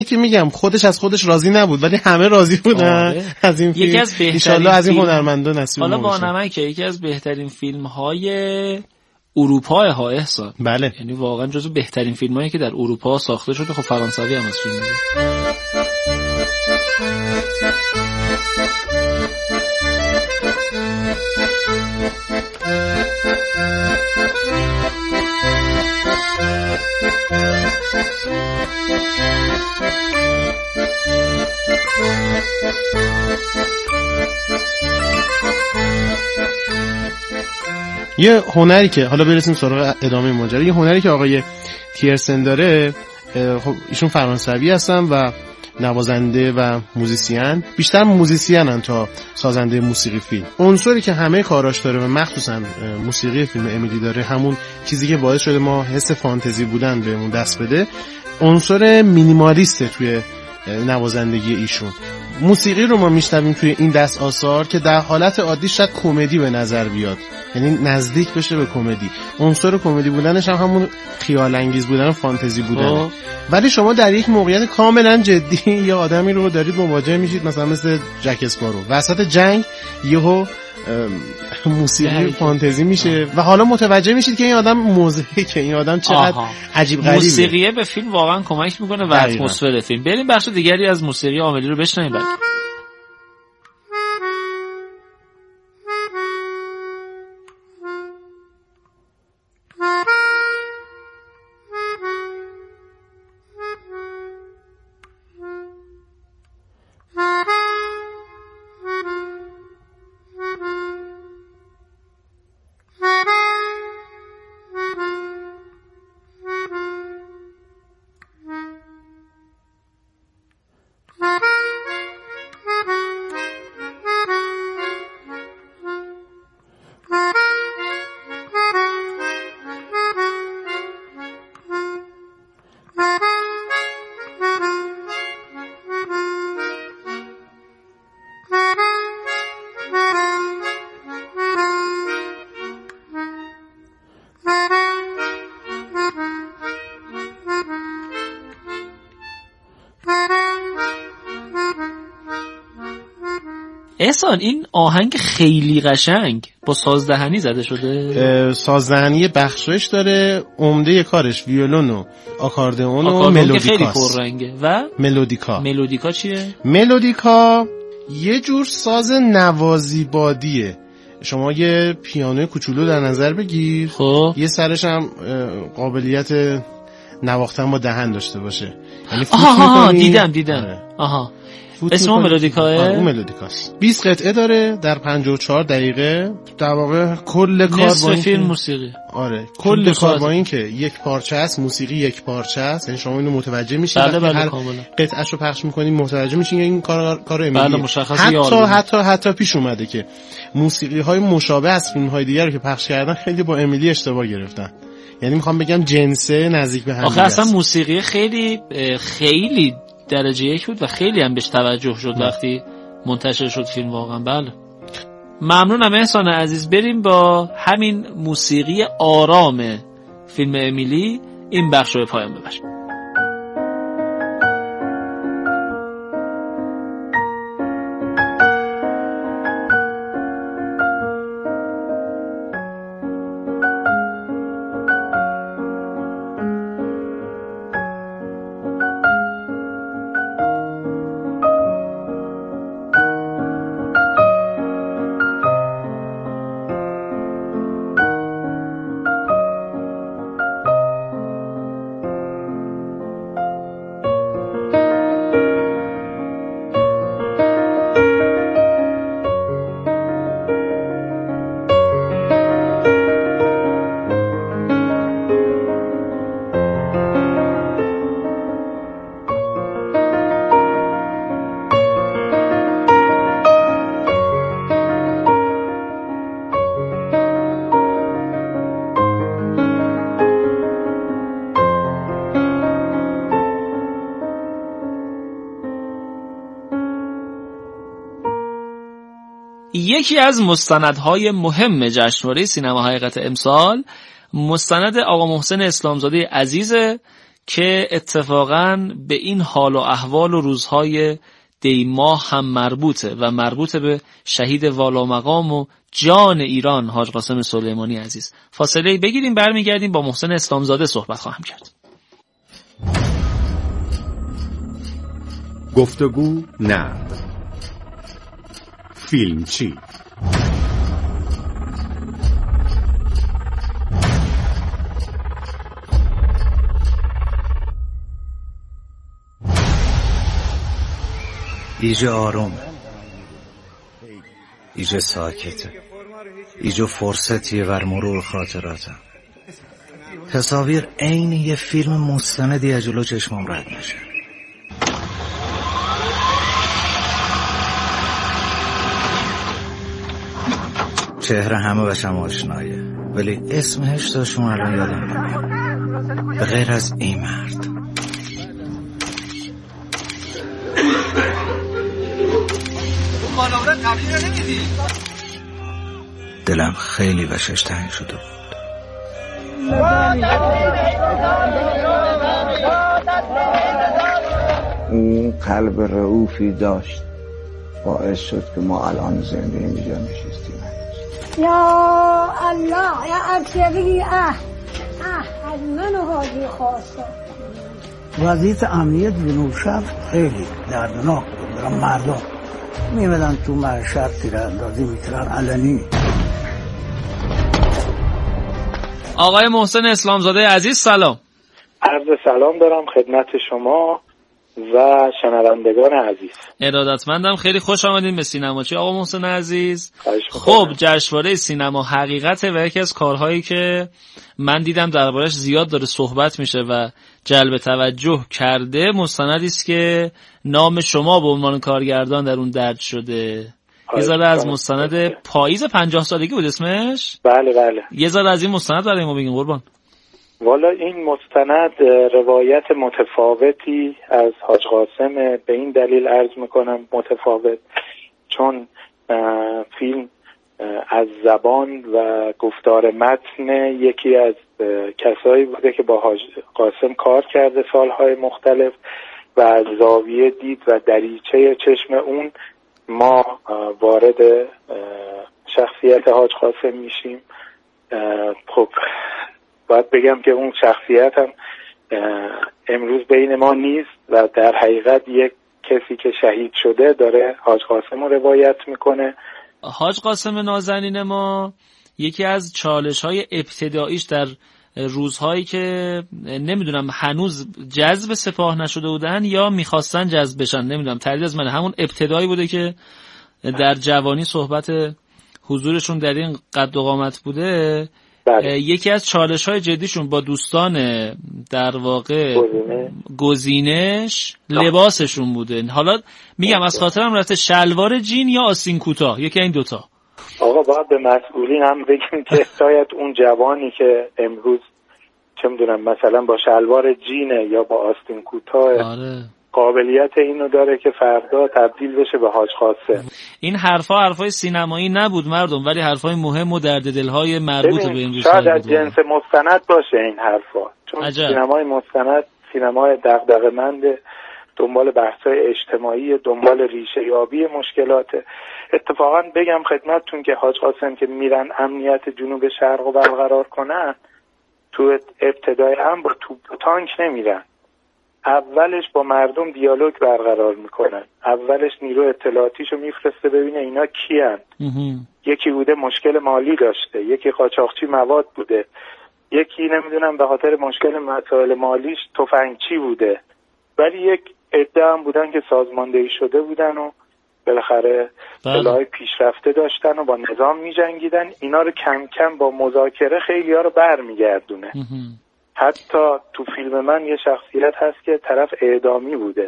که میگم خودش از خودش راضی نبود ولی همه راضی بودن از این فیلم. یکی از بهترین انشالله از این هنرمندا نصیب حالا ما بشه. با نمک یکی از بهترین فیلم‌های اروپا ها احسان. بله، یعنی واقعا جزو بهترین فیلمایی که در اروپا ساخته شده. خب فرانسوی هم از فیلم میگه. یه هنری که حالا برسیم سراغ ادامه ماجرا، یه هنری که آقای تیرسن داره، خب ایشون فرانسوی هستن و نوازنده و موزیسین، بیشتر موزیسینن تا سازنده موسیقی فیلم. عنصری که همه کاراش داره و مخصوصا موسیقی فیلم امیلی داره، همون چیزی که باعث شده ما حس فانتزی بودن بهمون دست بده، عنصر مینیمالیسته توی نوازندگی ایشون. موسیقی رو ما میشنویم توی این دست آثار که در حالت عادی شاید کمدی به نظر بیاد، یعنی نزدیک بشه به کمدی. عنصر کمدی بودنش هم همون خیال انگیز بودن و فانتزی بودن، ولی شما در یک موقعیت کاملا جدی یه آدمی رو دارید مواجه میشید، مثلا مثل جک اسپارو وسط جنگ یهو موسیقی فانتزی میشه و حالا متوجه میشید که این آدم موزه، که این آدم چقدر عجیب غریبه. موسیقی به فیلم واقعا کمک میکنه و اتمسفر فیلم. بریم بخش دیگری از موسیقی عاملی رو بشنویم بعد. احسان این آهنگ خیلی قشنگ با سازدهنی زده شده. سازدهنی بخشش داره، عمده کارش ویولون و آکاردئون و ملودیکاست. خیلی پررنگه. و ملودیکا چیه؟ ملودیکا یه جور ساز نوازی بادیه. شما یه پیانوی کوچولو در نظر بگیر، خب یه سرش هم قابلیت نواختن با دهن داشته باشه، یعنی دیدم. آها اسم ملودیکاه؟ اون ملودیکاست. 20 قطعه داره در 54 دقیقه. در واقع کل کار با این فیلم موسیقی. آره کل کار با این که یک پارچه است، موسیقی یک پارچه است، یعنی شما اینو متوجه میشید. بله قطعهشو پخش میکنید متوجه میشین این کار بله مشخصه. حتی پیش اومده که موسیقی های مشابه از فیلم های دیگر رو که پخش کردن خیلی با امیلی اشتباه گرفتن. یعنی میخوام بگم جنسه نزدیک به هم. آخه اصلا موسیقی خیلی درجه یک بود و خیلی هم بهش توجه شد وقتی منتشر شد فیلم واقعا. بله ممنونم احسان عزیز. بریم با همین موسیقی آرام فیلم امیلی این بخش رو به پایان ببریم. یکی از مستندهای مهم جشنواره سینما حقیقت امسال مستند آقا محسن اسلامزاده عزیزه که اتفاقاً به این حال و احوال و روزهای دیماه هم مربوطه و مربوطه به شهید والا مقام و جان ایران حاج قاسم سلیمانی عزیز. فاصله بگیریم، برمیگردیم با محسن اسلامزاده صحبت خواهم کرد. گفتگو نقد فیلم چی؟ ایجا آروم، ایجا ساکته، ایجا فرصتیه ور مرور خاطراته. تصاویر عین یه فیلم مستندی از جلو چشمم رد میشه. چهره همه بشم آشنایه، ولی اسم هشتاشون الان یادم نمیاد به غیر از این مرد. دلم خیلی وشش تنگ شده بود. اون قلب رئوفی داشت باعث شد که ما الان زنده اینجا نشستیم. یا الله یا عرشقی از من و حاجی خواستم. وضعیت امنیت جنوبشهر خیلی دردناک بود. برای مردم میمدن تو معشر تیراندازی میکردن علنی. آقای محسن اسلامزاده عزیز سلام. عرض سلام دارم خدمت شما و شنوندگان عزیز. ارادتمندم، خیلی خوش آمدین به سینماچی آقا محسن عزیز. خب جشنواره سینما حقیقته و یکی از کارهایی که من دیدم دربارش زیاد داره صحبت میشه و جلب توجه کرده مستندی است که نام شما به عنوان کارگردان در اون درج شده. یه ذره از مستند پاییز 50 سالگی بود اسمش؟ بله. یه ذره از این مستند برای ما بگین قربان. والا این مستند روایت متفاوتی از حاج قاسم، به این دلیل عرض میکنم متفاوت چون فیلم از زبان و گفتار متن یکی از کسایی بوده که با حاج قاسم کار کرده سالهای مختلف و از زاویه دید و دریچه چشم اون ما وارد شخصیت حاج قاسم میشیم. خب باید بگم که اون شخصیت هم امروز بین ما نیست و در حقیقت یک کسی که شهید شده داره حاج قاسم رو روایت میکنه. حاج قاسم نازنین ما یکی از چالش‌های ابتداییش در روزهایی که نمیدونم هنوز جذب سپاه نشده بودن یا میخواستن جذب بشن، نمیدونم تردید از من، همون ابتدایی بوده که در جوانی صحبت حضورشون در این قد و قامت بوده. یکی از چالش‌های جدیشون با دوستان در واقع گزینش لباسشون بوده. حالا میگم از خاطرم رفته شلوار جین یا آستین کوتاه، یکی این دوتا. آقا باید به مسئولین هم بگیم که شاید اون جوانی که امروز چه میدونم مثلا با شلوار جینه یا با آستین کوتاه قابلیت اینو داره که فردا تبدیل بشه به حاج قاسم. این حرفای سینمایی نبود مردم، ولی حرفای مهم و درد دلهای مربوط به این روزها شاید از جنس مستند باشه این حرفا، چون سینمای مستند سینمای دغدغه‌مند، دنبال بحث‌های اجتماعی، دنبال ریشه یابی مشکلات. اتفاقا بگم خدمتتون که حاج قاسم که میرن امنیت جنوب شرق رو برقرار کنن، تو ابتدای هم با توپ و تانک نمیرن. اولش با مردم دیالوگ برقرار میکنن. اولش نیرو اطلاعاتیشو میفرسته ببینه اینا کیان. یکی بوده مشکل مالی داشته، یکی قاچاقچی مواد بوده، یکی نمیدونم به خاطر مشکل مسائل مالیش تفنگچی بوده، ولی یک عده هم بودن که سازماندهی شده بودن و بالاخره سلاح پیشرفته داشتن و با نظام می‌جنگیدن. اینا رو کم کم با مذاکره خیلی‌ها رو برمیگردونه. حتی تو فیلم من یه شخصیت هست که طرف اعدامی بوده،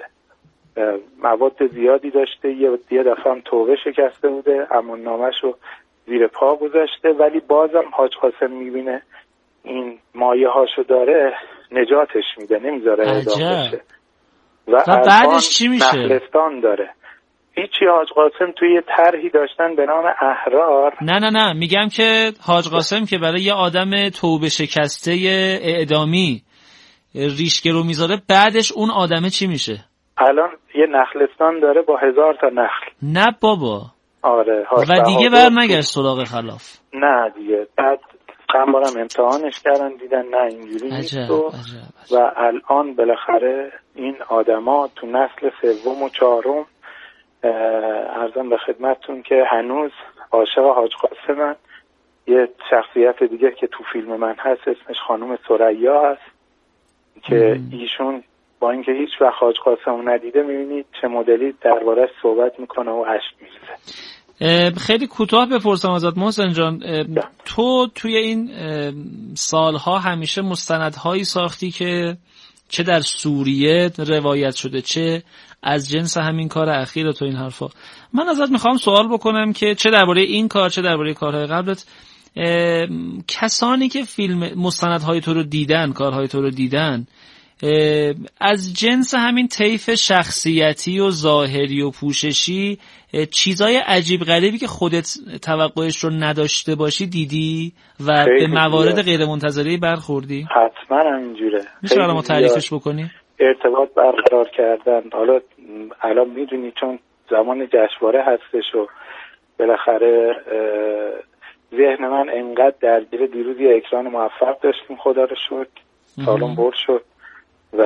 مواد زیادی داشته، یه دفعه هم توبه شکسته بوده، اما نامش رو زیر پا گذاشته، ولی بازم حاج قاسم میبینه این مایه هاشو داره، نجاتش میده، نمیذاره اعدام بشه. و بعدش چی میشه؟ مخلصان داره. هیچی، حاج قاسم توی یه طرحی داشتن به نام احرار. نه میگم که حاج قاسم که برای یه آدم توبه شکسته اعدامی ریشگه رو میذاره بعدش اون آدمه چی میشه؟ الان یه نخلستان داره با 1000 تا نخل. نه بابا. آره. و دیگه برنگشت سراغ خلاف. نه دیگه. بعد چند بارم امتحانش کردن دیدن نه اینجوری نیست و الان بالاخره این آدما تو نسل سوم و چهارم عرضم به خدمتتون که هنوز عاشق حاج قاسمن. یه شخصیت دیگه که تو فیلم من هست اسمش خانم ثریا هست که ایشون با اینکه هیچ وقت حاج قاسم ندیده میبینید چه مدلی درباره‌اش صحبت میکنه و اشک میریزه. خیلی کوتاه بپرسم ازت محسن جان، تو توی این سالها همیشه مستندهایی ساختی که چه در سوریه روایت شده چه از جنس همین کار اخیر تو این حرفا. من ازت میخوام سوال بکنم که چه درباره این کار چه درباره کارهای قبلت، کسانی که فیلم مستندهای تو رو دیدن، کارهای تو رو دیدن، از جنس همین طیف شخصیتی و ظاهری و پوششی چیزای عجیب غریبی که خودت توقعش رو نداشته باشی دیدی و به موارد غیر منتظره برخوردی؟ حتما همینجوره. میشه برام تعریفش بکنی؟ ارتباط برقرار کردن. حالا الان میدونی چون زمان جشنواره هستش و بالاخره ذهن من انقدر درگیر، دیروز یه اکران موفق داشتیم خدا رو شکر، سالن برد شد و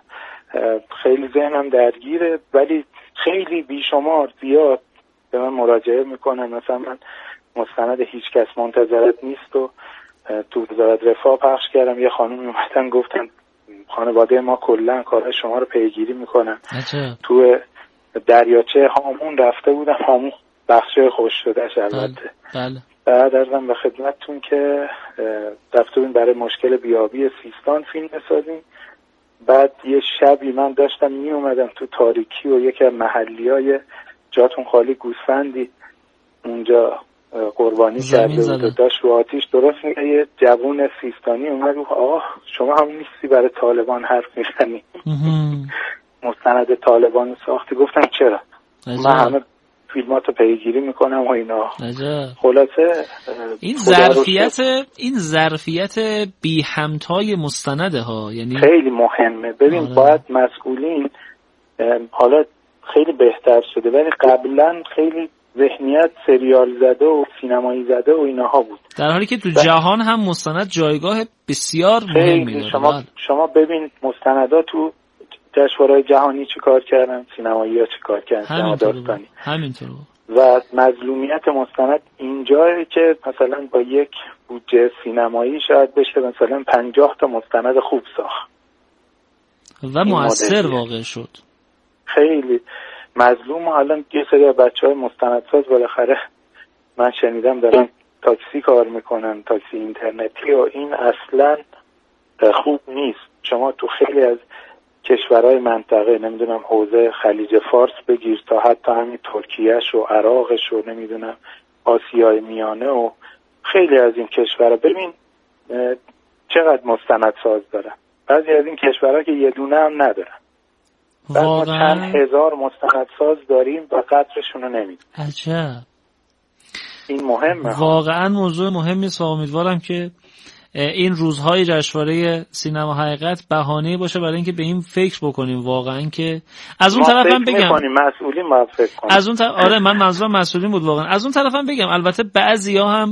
خیلی ذهنم درگیره، ولی خیلی بیشمار زیاد به من مراجعه میکنن. مثلا من مستند هیچ کس منتظرت نیست و تو وزارت رفاه پخش کردم، یه خانومی اومدن گفتن خانواده ما کلا کارهای شما رو پیگیری میکنن. تو دریاچه هامون رفته بودم، هامون بخش خوش شدهش البته. بله. بعد ازم به خدمتتون که رفته بودیم برای مشکل بیابی سیستان فیلم بسازیم. بعد یه شبی من داشتم می اومدم تو تاریکی و یکی از محلیای جاتون خالی گوسفندی اونجا قربانی کرده بود و داشت رو آتیش درست میگه. یه جوون سیستانی اومد گفت آقا شما هم نیستی برای طالبان حرف میزنی؟ مستند طالبان ساختی؟ گفتم چرا؟ من همه فیلماتو پیگیری میکنم و اینا. خلاصه این ظرفیت بی همتای مستنده ها یعنی خیلی مهمه. ببین باید مسئولین، حالا خیلی بهتر شده ولی قبلا خیلی ذهنیت سریال زده و سینمایی زده و اینها بود، در حالی که تو جهان هم مستند جایگاه بسیار مهمی داره. شما ببین مستندات تو جشنواره‌های جهانی چی کار کردن، سینمایی‌ها چی کار کردن، سینما داستانی همینطور. و مظلومیت مستند اینجایی که مثلا با یک بودجه سینمایی شاید بشه مثلا 50 تا مستند خوب ساخت و مؤثر واقع شد. خیلی مظلوم. و الان یه سری از بچه‌های مستندساز بالاخره من شنیدم دارن تاکسی کار میکنن، تاکسی اینترنتی، و این اصلا خوب نیست. شما تو خیلی از کشورهای منطقه، نمیدونم حوزه خلیج فارس بگیر تا حتی همین ترکیهش و عراقش و نمیدونم آسیای میانه و خیلی از این کشورها ببین چقدر مستندساز دارن. بعضی از این کشورها که یه دونه هم ندارن. بعد ما چند هزار مستندساز داریم و قدرشون رو نمیدونیم. عجب. این مهمه. واقعا موضوع مهمی است و امیدوارم که این روزهای جشنواره سینما حقیقت بهانه‌ای باشه برای اینکه به این فکر بکنیم واقعا که از اون طرفم بگم مسئولین باید فکر کنن. از اون آره من منظورم مسئولین بود واقعا. از اون طرفم بگم البته بعضیا هم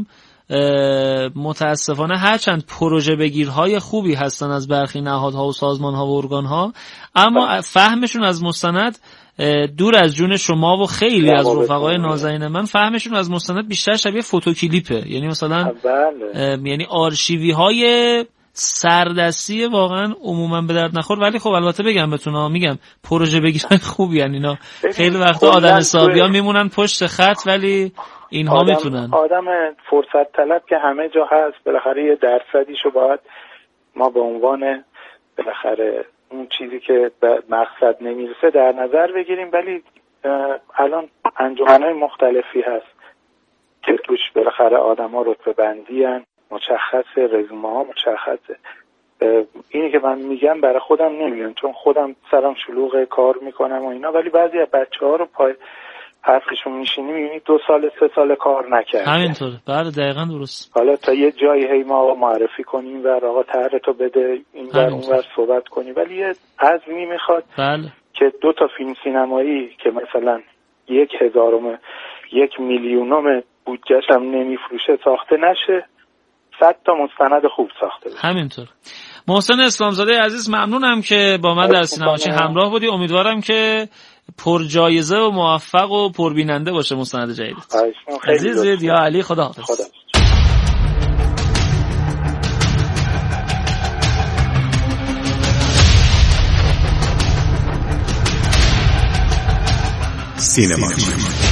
متاسفانه هرچند پروژه بگیرهای خوبی هستن از برخی نهادها و سازمانها و ارگانها، اما فهمشون از مستند دور از جون شما و خیلی از رفقای نازنین من فهمشون از مستند بیشتر شبیه فوتوکلیپه. یعنی مثلا یعنی آرشیوی های سردستی واقعا عموما به درد نخور. ولی خب البته بگم بهتون، میگم پروژه بگیرن خوبی یعنی اینا خیلی وقتا آدم حسابیا میمونن پشت خط ولی اینها میتونن. آدم فرصت طلب که همه جا هست، بالاخره یه درصدیشو باید ما به عنوان بالاخره اون چیزی که به مقصد نمیرسه در نظر بگیریم. ولی الان انجمن‌های مختلفی هست که توش بالاخره آدم‌ها رتبه بندی هن، مشخص رزومه ها مشخصه. اینی که من میگم برای خودم نمیگم چون خودم سرم شلوغ کار میکنم و اینا، ولی بعضی از بچه‌ها رو حرفشون میشینی میبینی 2 سال 3 سال کار نکرد. همینطور. بله دقیقاً درست. حالا تا یه جایی هی ما معرفی کنیم و آقا طرح تو بده این ور اون ور صحبت کنیم، ولی یه عزمی میخواد بله که 2 تا فیلم سینمایی که مثلا 1/1000 1 میلیونم بودجه‌ش هم نمیفروشه ساخته نشه، 100 تا مستند خوب ساخته بشه. همینطور. محسن اسلامزاده عزیز ممنونم که با من در سینماچی همراه بودی. امیدوارم که پر جایزه و موفق و پربیننده باشه مستند جدیدت. عزیز یا علی، خداحافظ. سینماچی.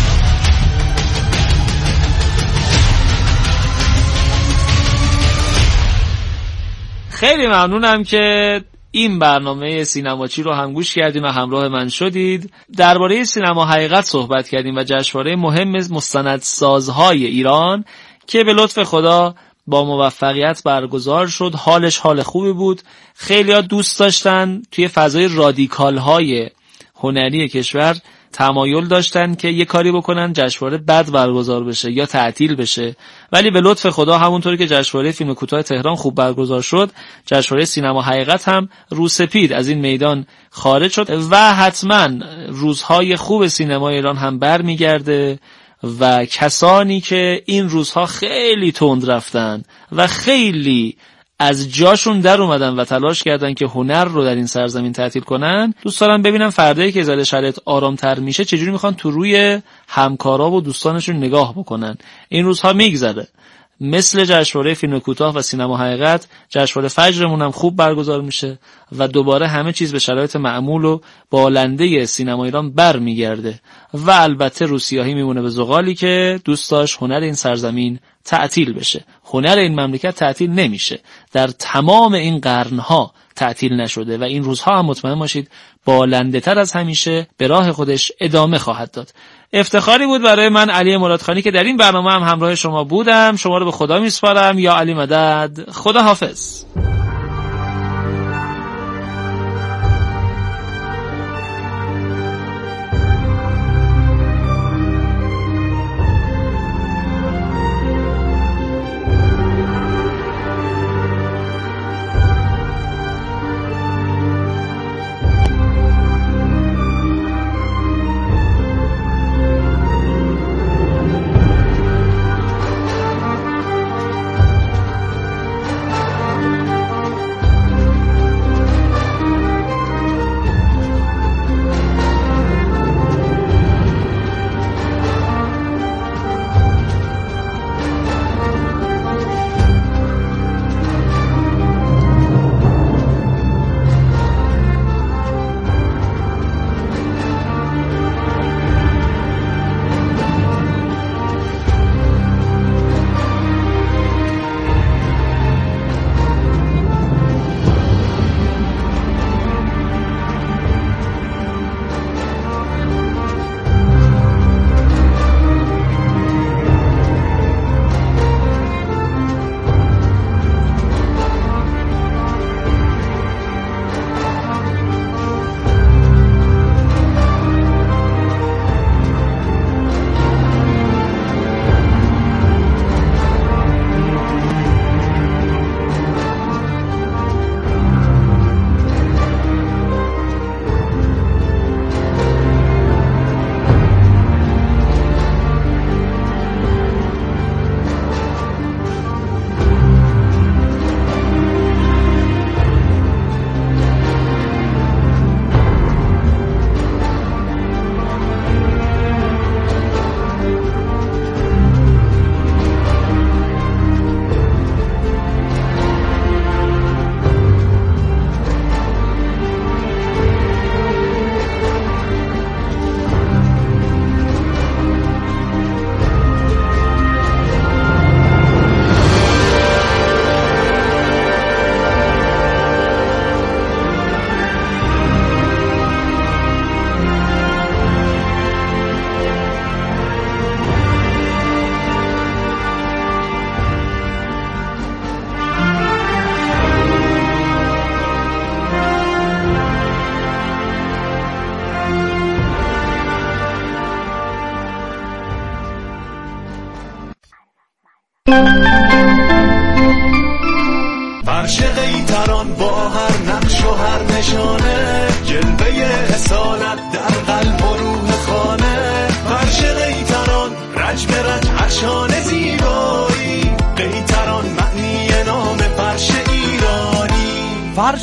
خیلی ممنونم که این برنامه سینماچی رو هم گوش کردین و همراه من شدید. درباره سینما حقیقت صحبت کردیم و جشنواره مهم مستندسازهای ایران که به لطف خدا با موفقیت برگزار شد. حالش حال خوبی بود. خیلی‌ها دوست داشتن توی فضای رادیکال‌های هنری کشور تمایل داشتن که یه کاری بکنن جشنواره بد برگزار بشه یا تعطیل بشه، ولی به لطف خدا همونطوری که جشنواره فیلم کوتاه تهران خوب برگزار شد، جشنواره سینما حقیقت هم روسپید از این میدان خارج شد و حتما روزهای خوب سینما ایران هم برمیگرده و کسانی که این روزها خیلی تند رفتن و خیلی از جاشون در اومدن و تلاش کردن که هنر رو در این سرزمین تعطیل کنن، دوست دارم ببینم فردایی که ذره شرایط آرام‌تر میشه چجوری میخوان تو روی همکارا و دوستانشون نگاه بکنن. این روزها میگذره. مثل جشنواره فیلم کوتاه و سینما حقیقت، جشنواره فجرمون هم خوب برگزار میشه و دوباره همه چیز به شرایط معمول و بالنده سینما ایران برمیگرده و البته روسیاهی میمونه به زغالی که دوست داشت هنر این سرزمین تعطیل بشه. هنر این مملکت تعطیل نمیشه، در تمام این قرنها تعطیل نشده و این روزها هم مطمئن باشید بالنده تر از همیشه به راه خودش ادامه خواهد داد. افتخاری بود برای من علی مرادخانی که در این برنامه هم همراه شما بودم. شما رو به خدا میسپارم. یا علی مدد. خدا حافظ.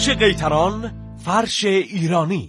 فرش قیطران، فرش ایرانی.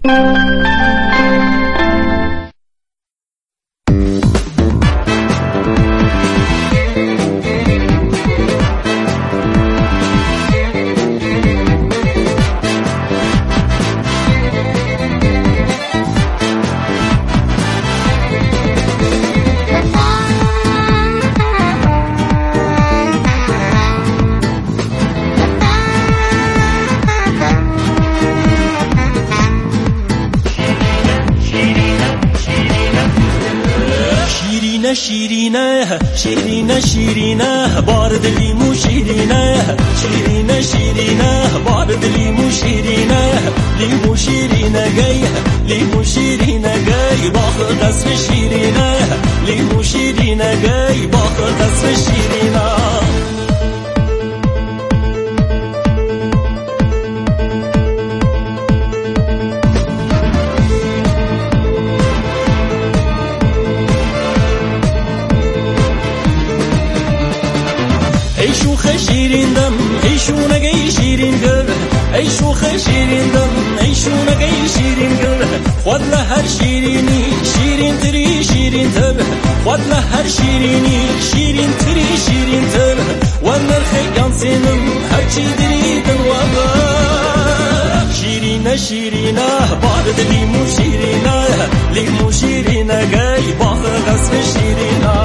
شیرینه شیرینه شیرینه بارد لیمو شیرینه شیرینه شیرینه بارد لیمو شیرینه لیمو شیرینه گی لیمو شیرینه گی باخر قصر شیرینه لیمو شیرینه گی باخر قصر شیرینه ای شوخ شیرین دم ای شونگی شیرین گل ای شوخ شیرین دم ای شونگی شیرین گل خود لهر شیرینی شیرین تری شیرین تر خود لهر شیرینی شیرین تری شیرین تر و نرخ یانسینم هرچی دری دلوابا شیرینه شیرینه بارد لیمو شیرینه لیمو شیرینه گی باخر قصر شیرینه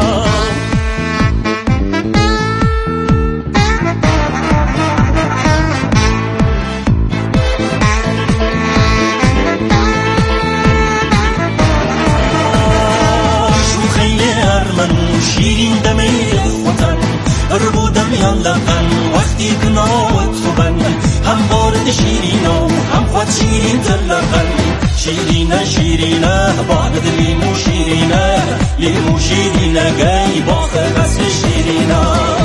شیرین دمی خوتن بودم یالقن وقتی کناوت خوبن هم بارد شیرینو هم خود شیرین تلقن شیرینه شیرینه بارد لیمو شیرینه لیمو شیرینه گی باخر قصر شیرینه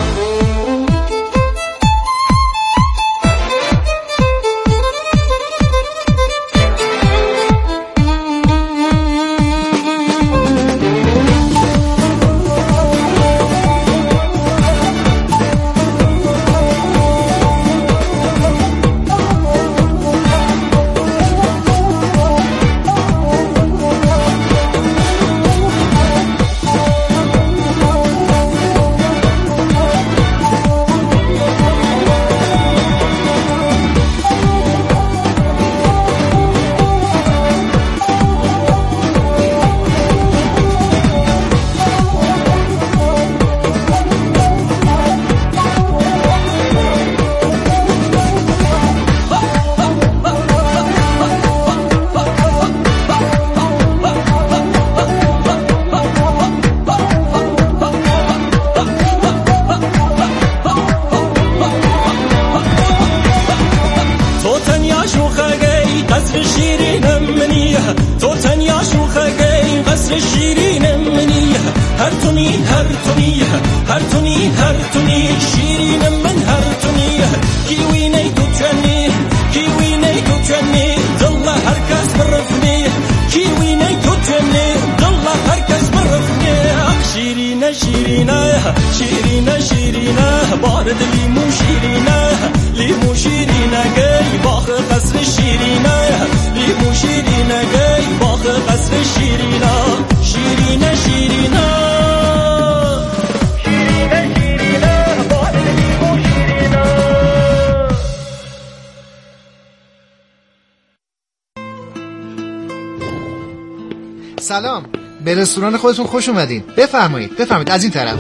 سلام، به رستوران خودتون خوش اومدین. بفرمایید بفرمایید از این طرف.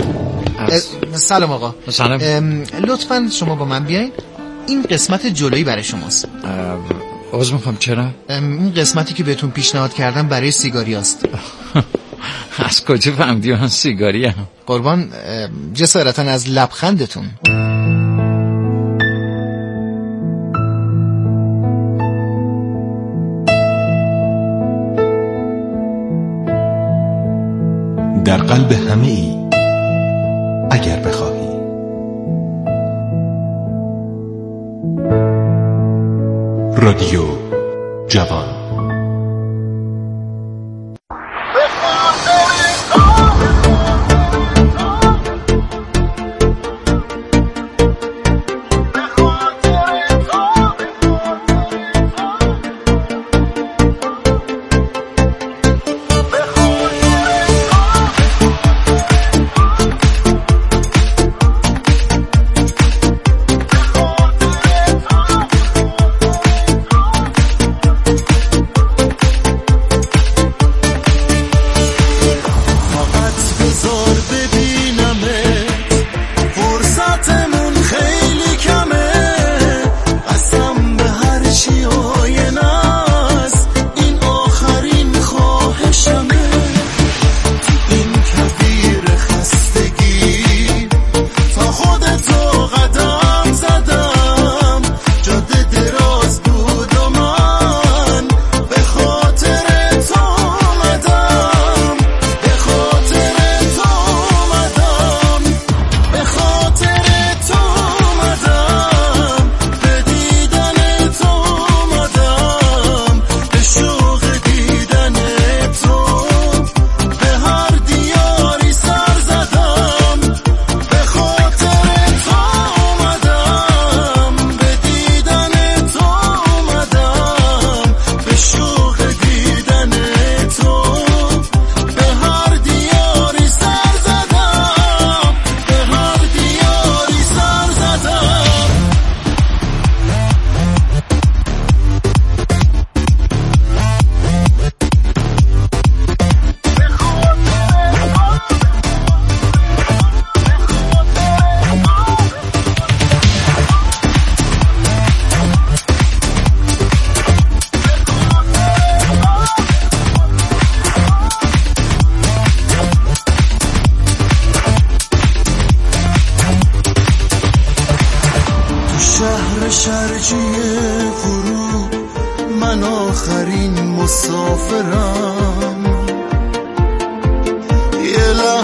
سلام آقا. سلام. لطفاً شما با من بیاین. این قسمت جلویی برای شماست. عذر میخوام چرا؟ این قسمتی که بهتون پیشنهاد کردم برای سیگاری است. از کجا فهمیدی من سیگاری هم؟ قربان جسارتا از لبخندتون. در قلب همه ای اگر بخواهی. رادیو جوان.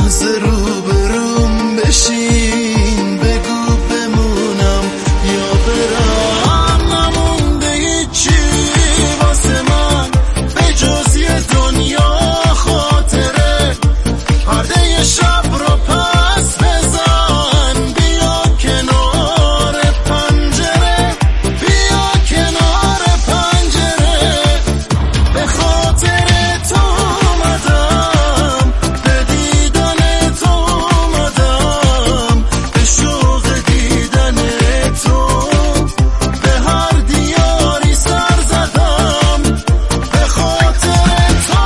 لحظه رو بروم بشین بگو بمونم یا برم نمونده هیچی واسه من به جز یه دنیا خاطره پرده شب رو پس بزن بیا کنار پنجره بیا کنار پنجره به خاطر تو اومدم به دیدن تو اومدم به شوق دیدن تو به هر دیاری سر زدم به خاطر تو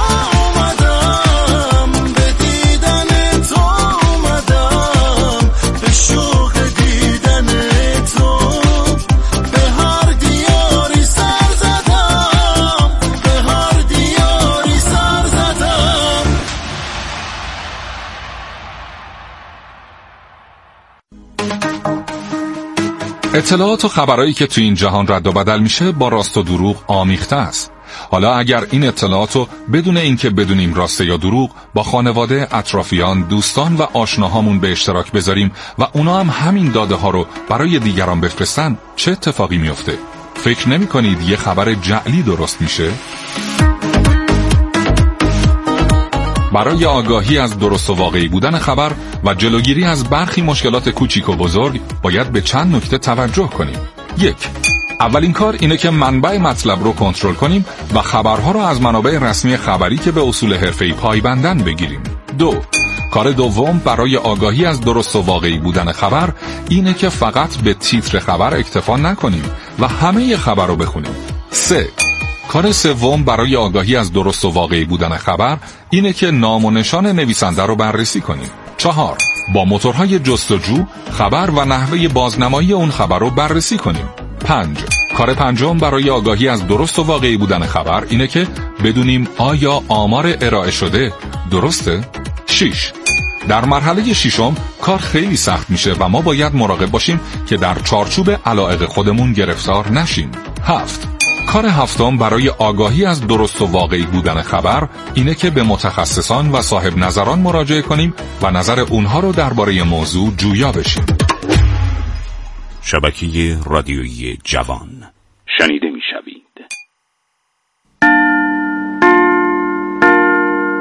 اومدم به دیدن تو اومدم به شوق دیدن تو به هر دیاری سر زدم به هر دیاری سر زدم. اطلاعات و خبرایی که تو این جهان رد و بدل میشه با راست و دروغ آمیخته است. حالا اگر این اطلاعاتو بدون اینکه بدونیم راسته یا دروغ با خانواده، اطرافیان، دوستان و آشناهامون به اشتراک بذاریم و اونا هم همین داده ها رو برای دیگران بفرستن، چه اتفاقی میفته؟ فکر نمی کنید یه خبر جعلی درست میشه؟ برای آگاهی از درست و واقعی بودن خبر و جلوگیری از برخی مشکلات کوچیک و بزرگ باید به چند نکته توجه کنیم. 1. اولین کار اینه که منبع مطلب رو کنترل کنیم و خبرها رو از منابع رسمی خبری که به اصول حرفه‌ای پایبندن بگیریم. 2. کار دوم برای آگاهی از درست و واقعی بودن خبر اینه که فقط به تیتر خبر اکتفا نکنیم و همه خبر رو بخونیم. 3. کار سوم برای آگاهی از درست و واقعی بودن خبر اینه که نام و نشان نویسنده رو بررسی کنیم. 4. با موتورهای جستجو خبر و نحوه بازنمایی اون خبر رو بررسی کنیم. 5. کار پنجم برای آگاهی از درست و واقعی بودن خبر اینه که بدونیم آیا آمار ارائه شده درسته؟ 6. در مرحله ششم کار خیلی سخت میشه و ما باید مراقب باشیم که در چارچوب علایق خودمون گرفتار نشیم. 7. کار هفتم برای آگاهی از درست و واقعی بودن خبر اینه که به متخصصان و صاحب نظران مراجعه کنیم و نظر اونها رو درباره موضوع جویا بشیم. شبکه رادیویی جوان شنیده میشه.